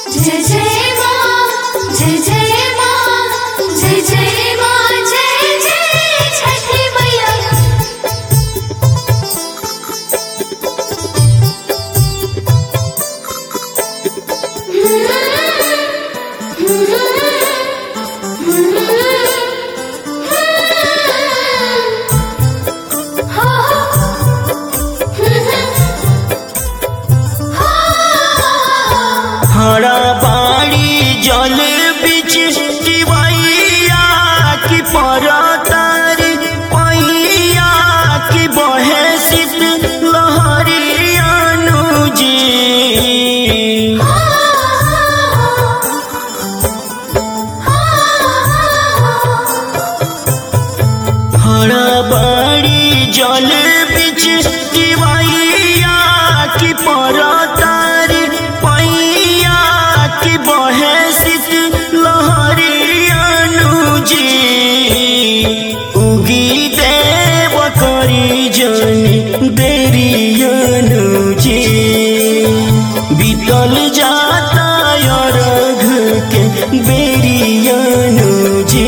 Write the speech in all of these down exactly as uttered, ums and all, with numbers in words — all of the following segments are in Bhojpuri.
जय जय माँ, जय जय माँ, जय जय माँ, जय जय छठी मैया। हरा बाड़ी जल बिच टिवैया की परतारी पैया की बहे शीत लहरी अनुजी। हरा बाड़ी जल बिच टिवैया की परतारी पैया की बहे शीत लहरी अनुजी। उगी देव करी जन देरी अनुजी। बीतल जाता अर्घ के बेरी अनुजी।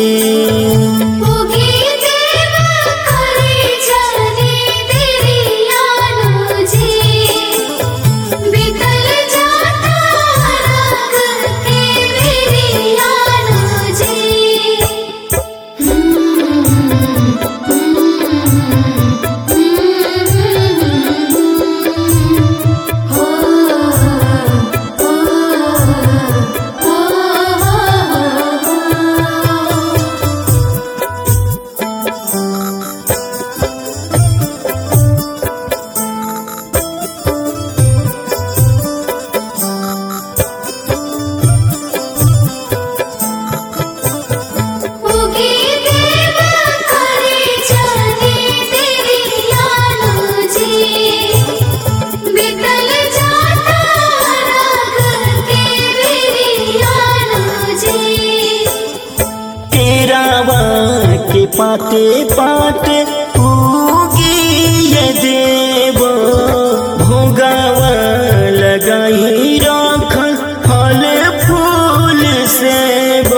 के पाते पाते उगी ये देव भोगावा लगाई रख फल फूल सेब।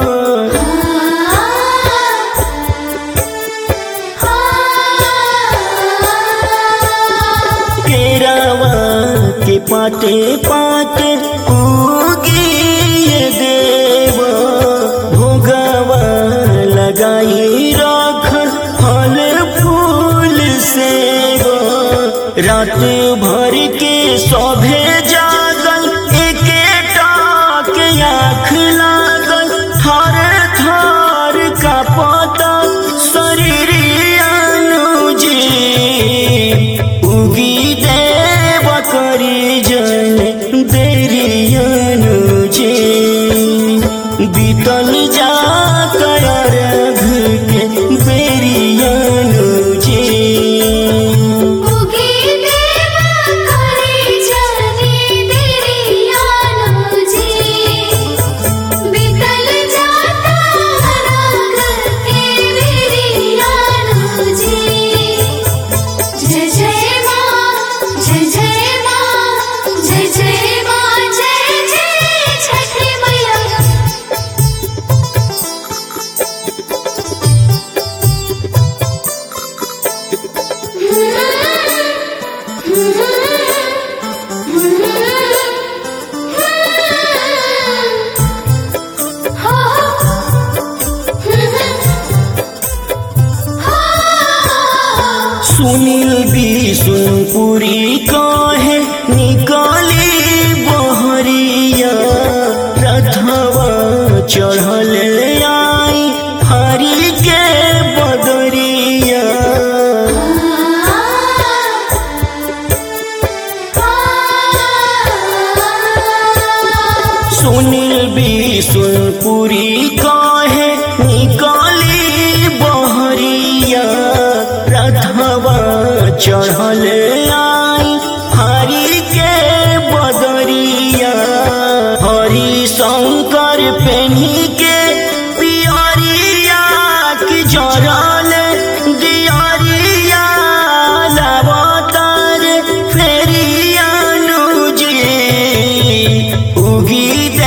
केरावा के पाते पाते उगी ये देव भोगावा लगाई रख फल फूल सेब। रात भर के सभे जागल एके टाक आँख लागल थर थर कांपता शरीर अनुजी। उगी देव करी जन देरी अनुजी। बीतल जाता अर्घ के बेरी अनुजी। सुनील बिशुनपुरी कहे निकाली बहरिया रथवा चढ़ल आई हरि के बदरिया। सुनील बिशुनपुरी कहे निकाली बहरिया रथवा चढ़ल आई हरि के बदरिया। हरि शंकर पेन्ही के पियरिया की जरल दियरिया लावतार फेरी अनुजी। उगी